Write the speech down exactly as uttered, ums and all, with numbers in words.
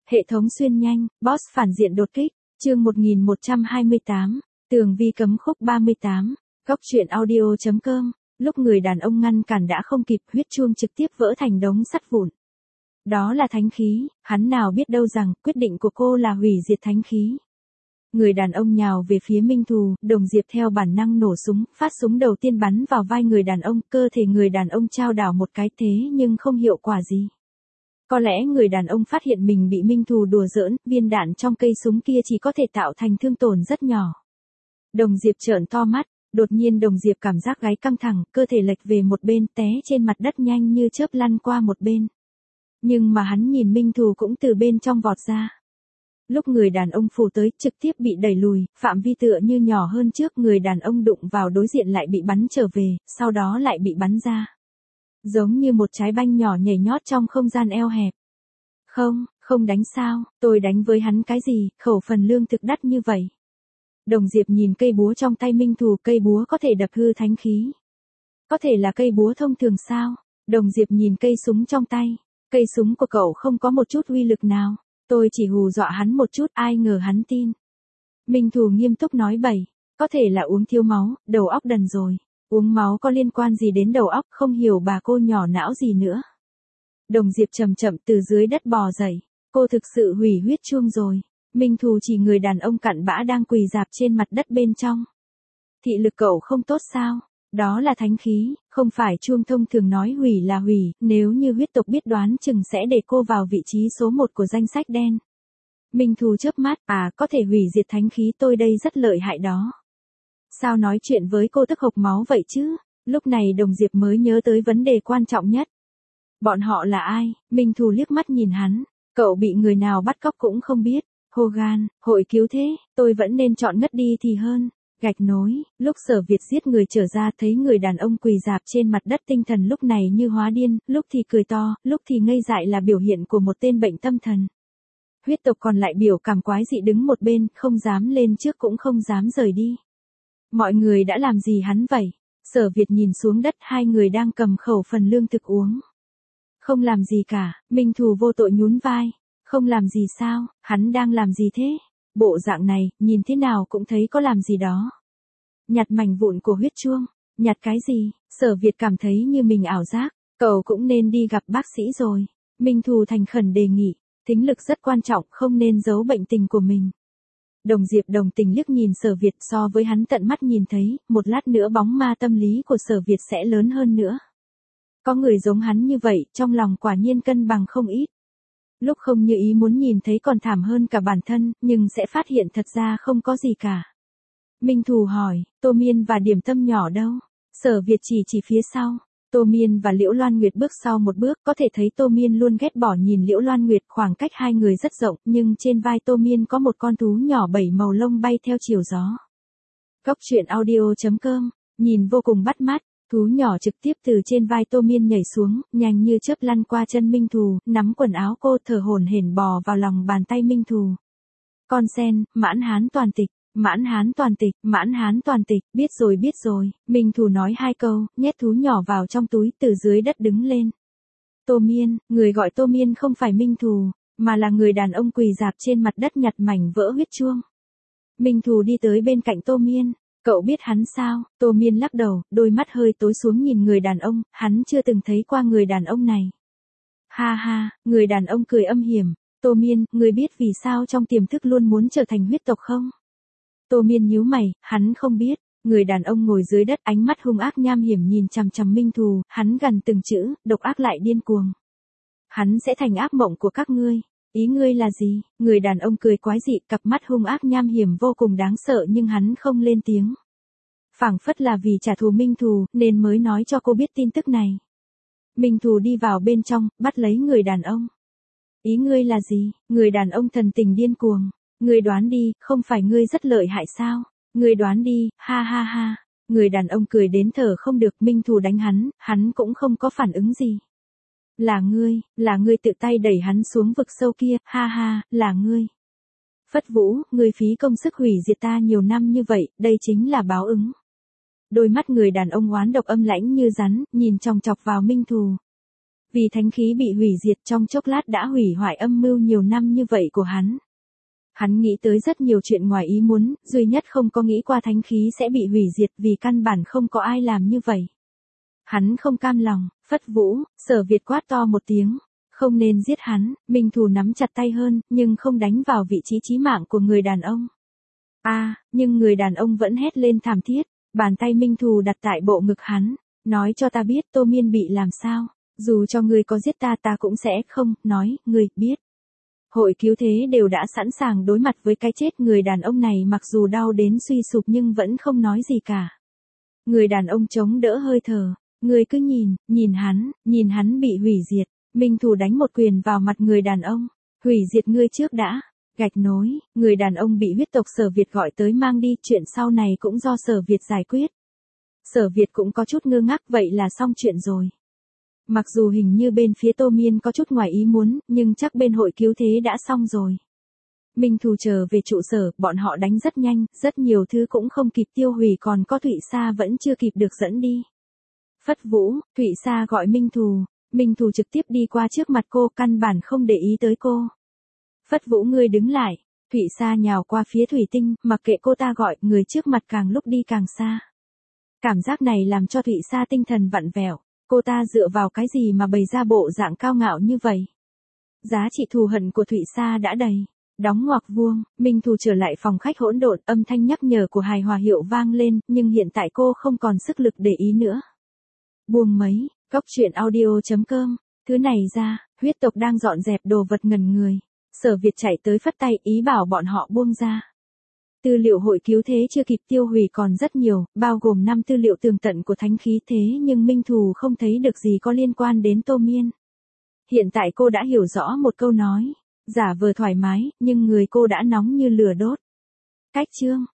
Hệ thống xuyên nhanh, boss phản diện đột kích, chương một nghìn một trăm hai mươi tám, tường vi cấm khúc ba mươi tám, góc truyện audio.com, lúc người đàn ông ngăn cản đã không kịp, huyết chuông trực tiếp vỡ thành đống sắt vụn. Đó là thánh khí, hắn nào biết đâu rằng, quyết định của cô là hủy diệt thánh khí. Người đàn ông nhào về phía Minh Thù, Đồng Diệp theo bản năng nổ súng, phát súng đầu tiên bắn vào vai người đàn ông, cơ thể người đàn ông chao đảo một cái thế nhưng không hiệu quả gì. Có lẽ người đàn ông phát hiện mình bị Minh Thù đùa giỡn, viên đạn trong cây súng kia chỉ có thể tạo thành thương tổn rất nhỏ. Đồng Diệp trợn to mắt, đột nhiên Đồng Diệp cảm giác gáy căng thẳng, cơ thể lệch về một bên, té trên mặt đất nhanh như chớp lăn qua một bên. Nhưng mà hắn nhìn Minh Thù cũng từ bên trong vọt ra. Lúc người đàn ông phủ tới, trực tiếp bị đẩy lùi, phạm vi tựa như nhỏ hơn trước, người đàn ông đụng vào đối diện lại bị bắn trở về, sau đó lại bị bắn ra. Giống như một trái banh nhỏ nhảy nhót trong không gian eo hẹp. Không, không đánh sao, tôi đánh với hắn cái gì, khẩu phần lương thực đắt như vậy. Đồng Diệp nhìn cây búa trong tay Minh Thù, cây búa có thể đập hư thánh khí. Có thể là cây búa thông thường sao? Đồng Diệp nhìn cây súng trong tay. Cây súng của cậu không có một chút uy lực nào. Tôi chỉ hù dọa hắn một chút, ai ngờ hắn tin. Minh Thù nghiêm túc nói bậy, có thể là uống thiếu máu, đầu óc đần rồi. Uống máu có liên quan gì đến đầu óc, không hiểu bà cô nhỏ não gì nữa. Đồng Diệp chậm chậm từ dưới đất bò dậy, cô thực sự hủy huyết chuông rồi. Minh Thù chỉ người đàn ông cặn bã đang quỳ rạp trên mặt đất bên trong. Thị lực cậu không tốt sao? Đó là thánh khí, không phải chuông thông thường nói hủy là hủy, nếu như huyết tộc biết đoán chừng sẽ để cô vào vị trí số một của danh sách đen. Minh Thù chớp mắt, à có thể hủy diệt thánh khí, tôi đây rất lợi hại đó. Sao nói chuyện với cô tức hộc máu vậy chứ? Lúc này Đồng Diệp mới nhớ tới vấn đề quan trọng nhất. Bọn họ là ai? Minh Thù liếc mắt nhìn hắn, cậu bị người nào bắt cóc cũng không biết. Hogan, hội cứu thế, tôi vẫn nên chọn ngất đi thì hơn. Gạch nối, lúc Sở Việt giết người trở ra thấy người đàn ông quỳ rạp trên mặt đất, tinh thần lúc này như hóa điên, lúc thì cười to, lúc thì ngây dại là biểu hiện của một tên bệnh tâm thần. Huyết tộc còn lại biểu cảm quái dị đứng một bên, không dám lên trước cũng không dám rời đi. Mọi người đã làm gì hắn vậy? Sở Việt nhìn xuống đất, hai người đang cầm khẩu phần lương thực uống. Không làm gì cả, Minh Thù vô tội nhún vai. Không làm gì sao, hắn đang làm gì thế? Bộ dạng này, nhìn thế nào cũng thấy có làm gì đó. Nhặt mảnh vụn của huyết chuông. Nhặt cái gì? Sở Việt cảm thấy như mình ảo giác. Cậu cũng nên đi gặp bác sĩ rồi. Minh Thù thành khẩn đề nghị. Thính lực rất quan trọng, không nên giấu bệnh tình của mình. Đồng Diệp đồng tình liếc nhìn Sở Việt, so với hắn tận mắt nhìn thấy, một lát nữa bóng ma tâm lý của Sở Việt sẽ lớn hơn nữa. Có người giống hắn như vậy, trong lòng quả nhiên cân bằng không ít. Lúc không như ý muốn nhìn thấy còn thảm hơn cả bản thân, nhưng sẽ phát hiện thật ra không có gì cả. Minh Thù hỏi, Tô Miên và Điểm Tâm nhỏ đâu? Sở Việt chỉ chỉ phía sau. Tô Miên và Liễu Loan Nguyệt bước sau một bước, có thể thấy Tô Miên luôn ghét bỏ nhìn Liễu Loan Nguyệt, khoảng cách hai người rất rộng, nhưng trên vai Tô Miên có một con thú nhỏ bảy màu lông bay theo chiều gió. Góc truyện audio.com, nhìn vô cùng bắt mắt. Thú nhỏ trực tiếp từ trên vai Tô Miên nhảy xuống, nhanh như chớp lăn qua chân Minh Thù, nắm quần áo cô, thở hổn hển bò vào lòng bàn tay Minh Thù. Con sen, mãn hán toàn tịch, mãn hán toàn tịch, mãn hán toàn tịch, biết rồi biết rồi, Minh Thù nói hai câu, nhét thú nhỏ vào trong túi, từ dưới đất đứng lên. Tô Miên, người gọi Tô Miên không phải Minh Thù, mà là người đàn ông quỳ rạp trên mặt đất nhặt mảnh vỡ huyết chuông. Minh Thù đi tới bên cạnh Tô Miên. Cậu biết hắn sao? Tô Miên lắc đầu, đôi mắt hơi tối xuống nhìn người đàn ông, hắn chưa từng thấy qua người đàn ông này. Ha ha, người đàn ông cười âm hiểm. Tô Miên, người biết vì sao trong tiềm thức luôn muốn trở thành huyết tộc không? Tô Miên nhíu mày, hắn không biết. Người đàn ông ngồi dưới đất, ánh mắt hung ác nham hiểm nhìn chằm chằm Minh Thù, hắn gần từng chữ, độc ác lại điên cuồng. Hắn sẽ thành ác mộng của các ngươi. Ý ngươi là gì? Người đàn ông cười quái dị, cặp mắt hung ác nham hiểm vô cùng đáng sợ, nhưng hắn không lên tiếng. Phảng phất là vì trả thù Minh Thù, nên mới nói cho cô biết tin tức này. Minh Thù đi vào bên trong, bắt lấy người đàn ông. Ý ngươi là gì? Người đàn ông thần tình điên cuồng. Ngươi đoán đi, không phải ngươi rất lợi hại sao? Ngươi đoán đi, ha ha ha. Người đàn ông cười đến thở không được, Minh Thù đánh hắn, hắn cũng không có phản ứng gì. Là ngươi, là ngươi tự tay đẩy hắn xuống vực sâu kia, ha ha, là ngươi. Phất Vũ, ngươi phí công sức hủy diệt ta nhiều năm như vậy, đây chính là báo ứng. Đôi mắt người đàn ông oán độc âm lãnh như rắn, nhìn chòng chọc vào Minh Thù. Vì thánh khí bị hủy diệt trong chốc lát đã hủy hoại âm mưu nhiều năm như vậy của hắn. Hắn nghĩ tới rất nhiều chuyện ngoài ý muốn, duy nhất không có nghĩ qua thánh khí sẽ bị hủy diệt vì căn bản không có ai làm như vậy. Hắn không cam lòng, Phất Vũ, Sở Việt quát to một tiếng. Không nên giết hắn, Minh Thù nắm chặt tay hơn, nhưng không đánh vào vị trí chí mạng của người đàn ông. A, à, nhưng người đàn ông vẫn hét lên thảm thiết, bàn tay Minh Thù đặt tại bộ ngực hắn, nói cho ta biết Tô Miên bị làm sao, dù cho ngươi có giết ta ta cũng sẽ không, nói, ngươi biết. Hội cứu thế đều đã sẵn sàng đối mặt với cái chết người đàn ông này mặc dù đau đến suy sụp nhưng vẫn không nói gì cả. Người đàn ông chống đỡ hơi thở, ngươi cứ nhìn, nhìn hắn, nhìn hắn bị hủy diệt. Minh Thù đánh một quyền vào mặt người đàn ông, hủy diệt ngươi trước đã, gạch nối, người đàn ông bị huyết tộc Sở Việt gọi tới mang đi, chuyện sau này cũng do Sở Việt giải quyết. Sở Việt cũng có chút ngơ ngác, vậy là xong chuyện rồi. Mặc dù hình như bên phía Tô Miên có chút ngoài ý muốn, nhưng chắc bên hội cứu thế đã xong rồi. Minh Thù trở về trụ sở, bọn họ đánh rất nhanh, rất nhiều thứ cũng không kịp tiêu hủy, còn có Thụy Sa vẫn chưa kịp được dẫn đi. Phất Vũ, Thụy Sa gọi Minh Thù. Minh Thù trực tiếp đi qua trước mặt cô, căn bản không để ý tới cô. Phất Vũ, ngươi đứng lại. Thụy Sa nhào qua phía Thủy Tinh, mặc kệ cô ta gọi, người trước mặt càng lúc đi càng xa. Cảm giác này làm cho Thụy Sa tinh thần vặn vẹo, cô ta dựa vào cái gì mà bày ra bộ dạng cao ngạo như vậy? Giá trị thù hận của Thụy Sa đã đầy. Đóng ngoặc vuông, Minh Thù trở lại phòng khách hỗn độn, âm thanh nhắc nhở của hài hòa hiệu vang lên, nhưng hiện tại cô không còn sức lực để ý nữa. Buông mấy. Cốc truyện audio chấm com, thứ này ra, huyết tộc đang dọn dẹp đồ vật ngẩn người. Sở Việt chạy tới phất tay ý bảo bọn họ buông ra. Tư liệu hội cứu thế chưa kịp tiêu hủy còn rất nhiều, bao gồm năm tư liệu tường tận của thánh khí thế nhưng Minh Thù không thấy được gì có liên quan đến Tô Miên. Hiện tại cô đã hiểu rõ một câu nói, giả vờ thoải mái, nhưng người cô đã nóng như lửa đốt. Cách chương.